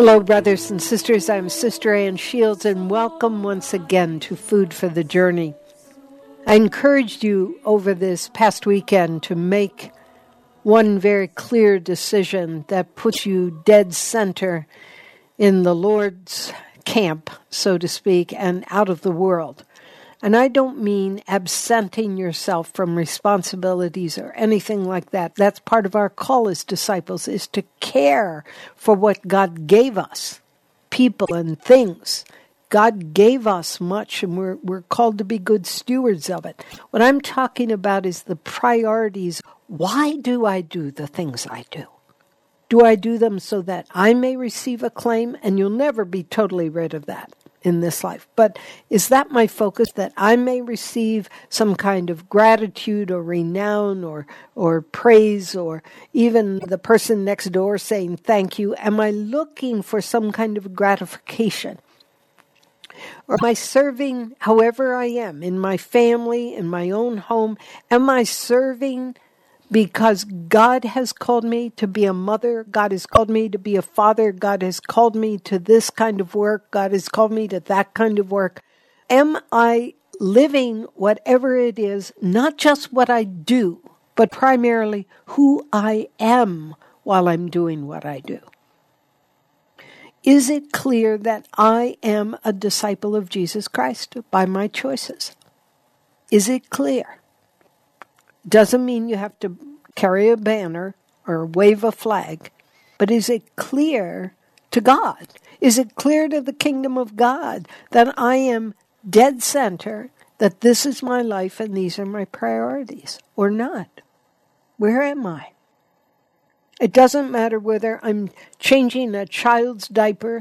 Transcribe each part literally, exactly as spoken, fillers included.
Hello, brothers and sisters. I'm Sister Ann Shields, and welcome once again to Food for the Journey. I encouraged you over this past weekend to make one very clear decision that puts you dead center in the Lord's camp, so to speak, and out of the world. And I don't mean absenting yourself from responsibilities or anything like that. That's part of our call as disciples, is to care for what God gave us, people and things. God gave us much, and we're, we're called to be good stewards of it. What I'm talking about is the priorities. Why do I do the things I do? Do I do them so that I may receive acclaim? And you'll never be totally rid of that in this life. But is that my focus, that I may receive some kind of gratitude or renown or or praise, or even the person next door saying thank you? Am I looking for some kind of gratification? Or am I serving however I am, in my family, in my own home? Am I serving because God has called me to be a mother, God has called me to be a father, God has called me to this kind of work, God has called me to that kind of work? Am I living whatever it is, not just what I do, but primarily who I am while I'm doing what I do? Is it clear that I am a disciple of Jesus Christ by my choices? Is it clear? Doesn't mean you have to carry a banner or wave a flag, but is it clear to God? Is it clear to the kingdom of God that I am dead center, that this is my life and these are my priorities, or not? Where am I? It doesn't matter whether I'm changing a child's diaper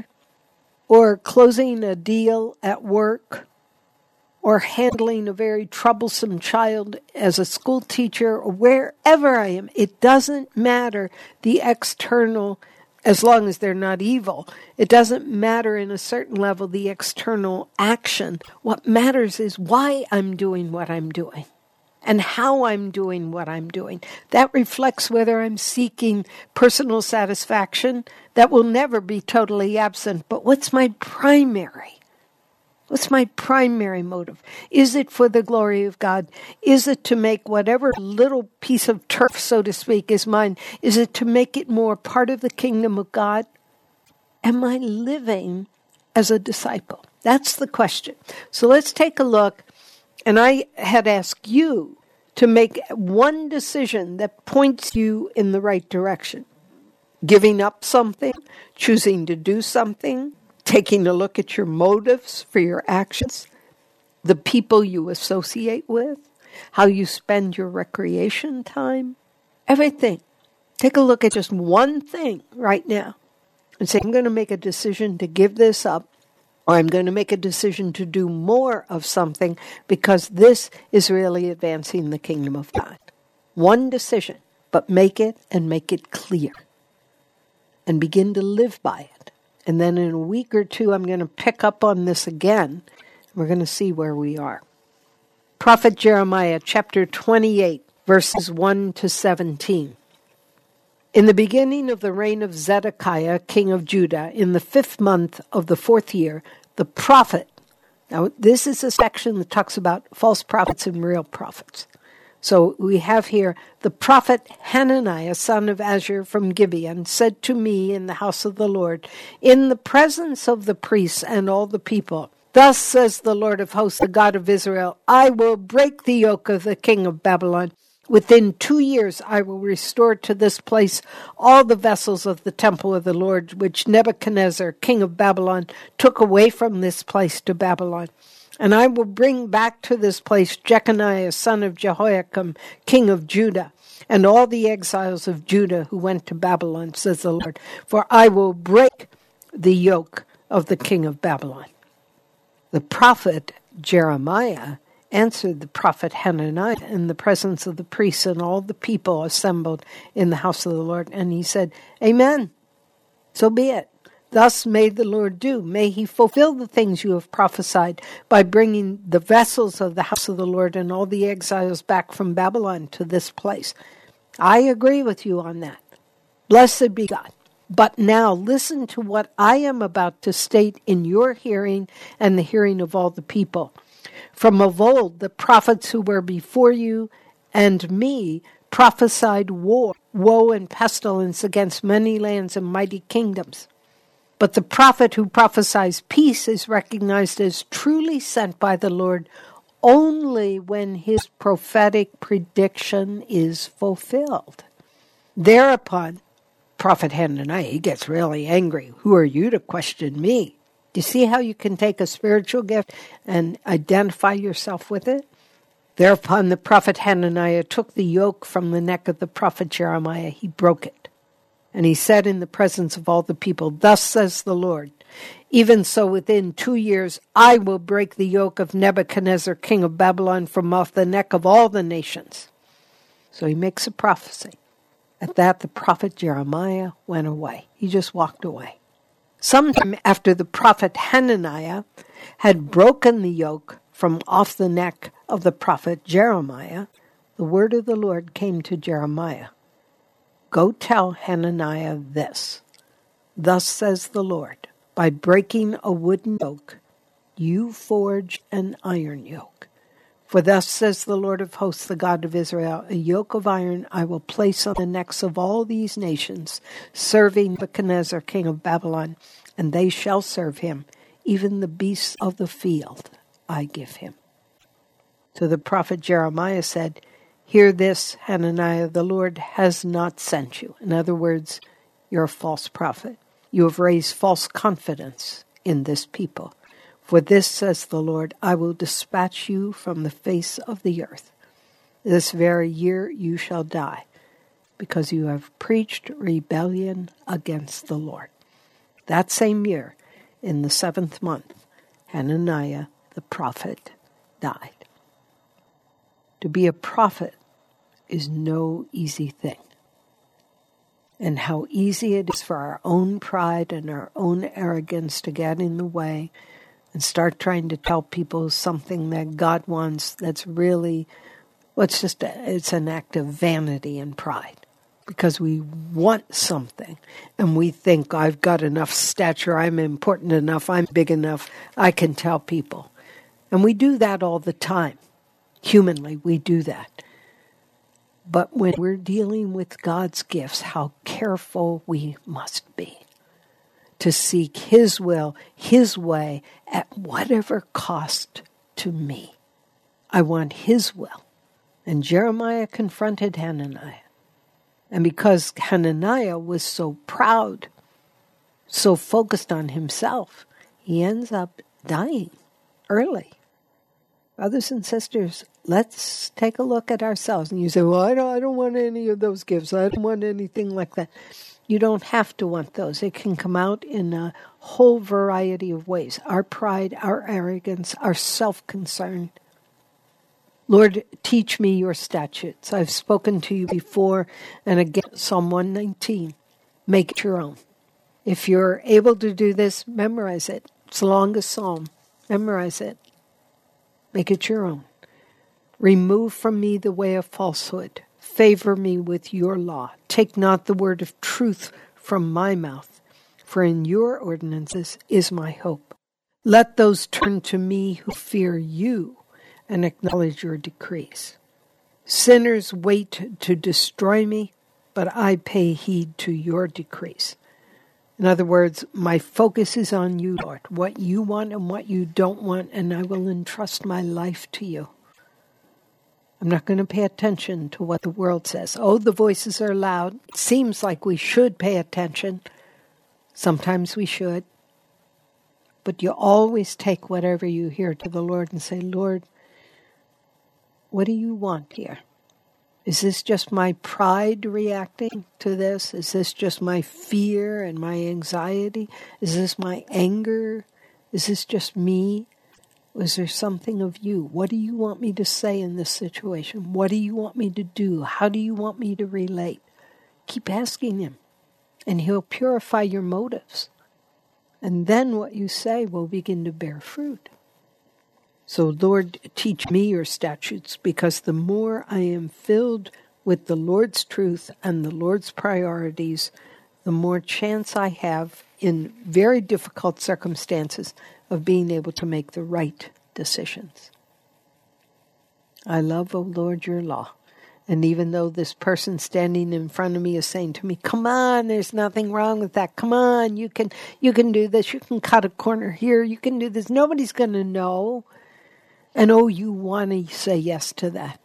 or closing a deal at work, or handling a very troublesome child as a school teacher, or wherever I am. It doesn't matter the external, as long as they're not evil. It doesn't matter in a certain level the external action. What matters is why I'm doing what I'm doing and how I'm doing what I'm doing. That reflects whether I'm seeking personal satisfaction. That will never be totally absent. But what's my primary? What's my primary motive? Is it for the glory of God? Is it to make whatever little piece of turf, so to speak, is mine? Is it to make it more part of the kingdom of God? Am I living as a disciple? That's the question. So let's take a look. And I had asked you to make one decision that points you in the right direction. Giving up something, choosing to do something, taking a look at your motives for your actions, the people you associate with, how you spend your recreation time, everything. Take a look at just one thing right now and say, I'm going to make a decision to give this up, or I'm going to make a decision to do more of something because this is really advancing the kingdom of God. One decision, but make it and make it clear and begin to live by it. And then in a week or two, I'm going to pick up on this again. We're going to see where we are. Prophet Jeremiah, chapter twenty-eight, verses one to seventeen. In the beginning of the reign of Zedekiah, king of Judah, in the fifth month of the fourth year, the prophet, now this is a section that talks about false prophets and real prophets. So we have here, the prophet Hananiah, son of Azur from Gibeon, said to me in the house of the Lord, in the presence of the priests and all the people, thus says the Lord of hosts, the God of Israel, I will break the yoke of the king of Babylon. Within two years I will restore to this place all the vessels of the temple of the Lord, which Nebuchadnezzar, king of Babylon, took away from this place to Babylon. And I will bring back to this place Jeconiah, son of Jehoiakim, king of Judah, and all the exiles of Judah who went to Babylon, says the Lord. For I will break the yoke of the king of Babylon. The prophet Jeremiah answered the prophet Hananiah in the presence of the priests and all the people assembled in the house of the Lord. And he said, Amen. So be it. Thus may the Lord do. May he fulfill the things you have prophesied by bringing the vessels of the house of the Lord and all the exiles back from Babylon to this place. I agree with you on that. Blessed be God. But now listen to what I am about to state in your hearing and the hearing of all the people. From of old, the prophets who were before you and me prophesied war, woe and pestilence against many lands and mighty kingdoms. But the prophet who prophesies peace is recognized as truly sent by the Lord only when his prophetic prediction is fulfilled. Thereupon, Prophet Hananiah, he gets really angry. Who are you to question me? Do you see how you can take a spiritual gift and identify yourself with it? Thereupon the prophet Hananiah took the yoke from the neck of the prophet Jeremiah. He broke it. And he said in the presence of all the people, "Thus says the Lord, even so within two years I will break the yoke of Nebuchadnezzar, king of Babylon, from off the neck of all the nations." So he makes a prophecy. At that, the prophet Jeremiah went away. He just walked away. Sometime after the prophet Hananiah had broken the yoke from off the neck of the prophet Jeremiah, the word of the Lord came to Jeremiah. "Go tell Hananiah this. Thus says the Lord, by breaking a wooden yoke, you forge an iron yoke. For thus says the Lord of hosts, the God of Israel, a yoke of iron I will place on the necks of all these nations, serving Nebuchadnezzar, king of Babylon, and they shall serve him, even the beasts of the field I give him." So the prophet Jeremiah said, "Hear this, Hananiah, the Lord has not sent you." In other words, you're a false prophet. You have raised false confidence in this people. For this says the Lord, I will dispatch you from the face of the earth. This very year you shall die, because you have preached rebellion against the Lord. That same year, in the seventh month, Hananiah the prophet died. To be a prophet is no easy thing. And how easy it is for our own pride and our own arrogance to get in the way and start trying to tell people something that God wants that's really, well, it's just, a, it's an act of vanity and pride. Because we want something and we think, I've got enough stature, I'm important enough, I'm big enough, I can tell people. And we do that all the time. Humanly, we do that. But when we're dealing with God's gifts, how careful we must be to seek His will, His way, at whatever cost to me. I want His will. And Jeremiah confronted Hananiah. And because Hananiah was so proud, so focused on himself, he ends up dying early. Brothers and sisters, let's take a look at ourselves. And you say, well, I don't, I don't want any of those gifts. I don't want anything like that. You don't have to want those. It can come out in a whole variety of ways. Our pride, our arrogance, our self-concern. Lord, teach me your statutes. I've spoken to you before and again, Psalm one nineteen. Make it your own. If you're able to do this, memorize it. It's the longest psalm. Memorize it. Make it your own. Remove from me the way of falsehood. Favor me with your law. Take not the word of truth from my mouth, for in your ordinances is my hope. Let those turn to me who fear you and acknowledge your decrees. Sinners wait to destroy me, but I pay heed to your decrees. In other words, my focus is on you, Lord, what you want and what you don't want, and I will entrust my life to you. I'm not going to pay attention to what the world says. Oh, the voices are loud. It seems like we should pay attention. Sometimes we should. But you always take whatever you hear to the Lord and say, Lord, what do you want here? Is this just my pride reacting to this? Is this just my fear and my anxiety? Is this my anger? Is this just me? Is there something of you? What do you want me to say in this situation? What do you want me to do? How do you want me to relate? Keep asking Him, and He'll purify your motives. And then what you say will begin to bear fruit. So, Lord, teach me your statutes, because the more I am filled with the Lord's truth and the Lord's priorities, the more chance I have in very difficult circumstances of being able to make the right decisions. I love, O Lord, your law. And even though this person standing in front of me is saying to me, come on, there's nothing wrong with that. Come on, you can you can do this. You can cut a corner here. You can do this. Nobody's going to know. And oh, you want to say yes to that.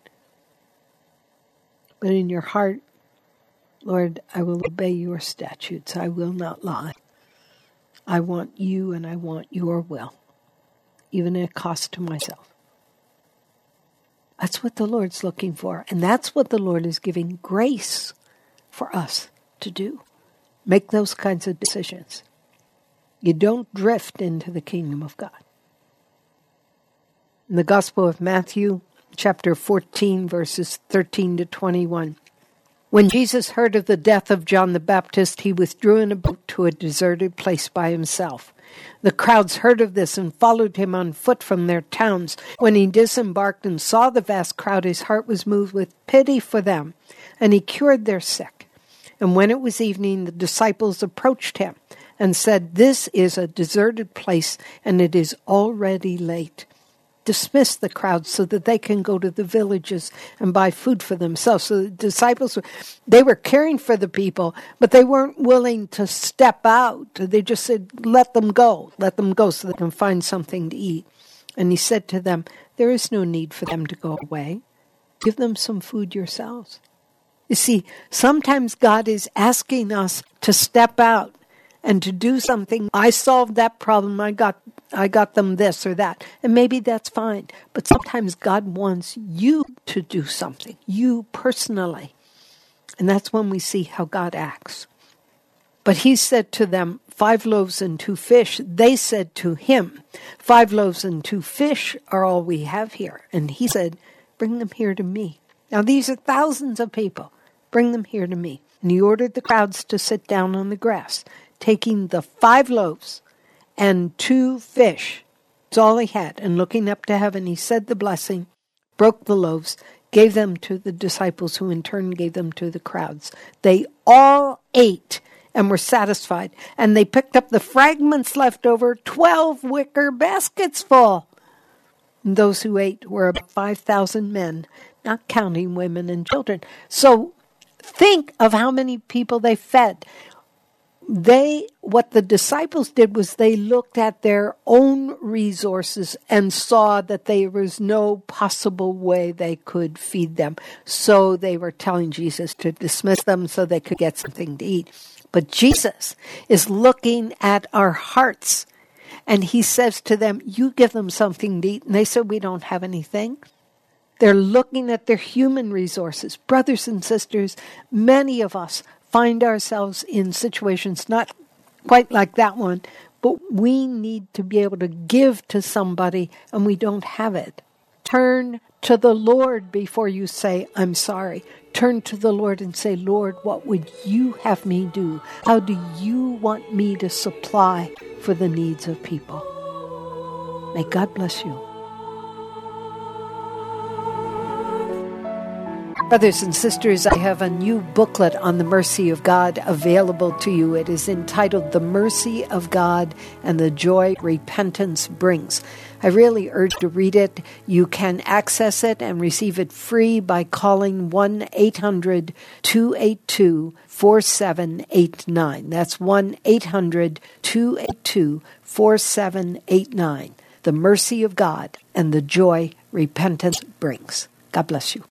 But in your heart, Lord, I will obey your statutes. I will not lie. I want you and I want your will, even at a cost to myself. That's what the Lord's looking for. And that's what the Lord is giving grace for us to do. Make those kinds of decisions. You don't drift into the kingdom of God. In the Gospel of Matthew, chapter fourteen, verses thirteen to twenty-one. When Jesus heard of the death of John the Baptist, he withdrew in a boat to a deserted place by himself. The crowds heard of this and followed him on foot from their towns. When he disembarked and saw the vast crowd, his heart was moved with pity for them, and he cured their sick. And when it was evening, the disciples approached him and said, this is a deserted place, and it is already late. Dismiss the crowd so that they can go to the villages and buy food for themselves. So the disciples, they were caring for the people, but they weren't willing to step out. They just said, let them go, let them go so they can find something to eat. And he said to them, there is no need for them to go away. Give them some food yourselves. You see, sometimes God is asking us to step out and to do something. I solved that problem. I got I got them this or that. And maybe that's fine. But sometimes God wants you to do something, you personally. And that's when we see how God acts. But he said to them, five loaves and two fish. They said to him, five loaves and two fish are all we have here. And he said, bring them here to me. Now these are thousands of people. Bring them here to me. And he ordered the crowds to sit down on the grass, taking the five loaves and two fish. That's all he had. And looking up to heaven, he said the blessing, broke the loaves, gave them to the disciples, who in turn gave them to the crowds. They all ate and were satisfied. And they picked up the fragments left over, twelve wicker baskets full. And those who ate were about five thousand men, not counting women and children. So think of how many people they fed. They, what the disciples did was they looked at their own resources and saw that there was no possible way they could feed them. So they were telling Jesus to dismiss them so they could get something to eat. But Jesus is looking at our hearts, and he says to them, you give them something to eat. And they said, we don't have anything. They're looking at their human resources. Brothers and sisters, many of us find ourselves in situations not quite like that one, but we need to be able to give to somebody and we don't have it. Turn to the Lord before you say, I'm sorry. Turn to the Lord and say, Lord, what would you have me do? How do you want me to supply for the needs of people? May God bless you. Brothers and sisters, I have a new booklet on the mercy of God available to you. It is entitled The Mercy of God and the Joy Repentance Brings. I really urge you to read it. You can access it and receive it free by calling one eight hundred two eight two four seven eight nine. That's one eight hundred two eight two four seven eight nine. The Mercy of God and the Joy Repentance Brings. God bless you.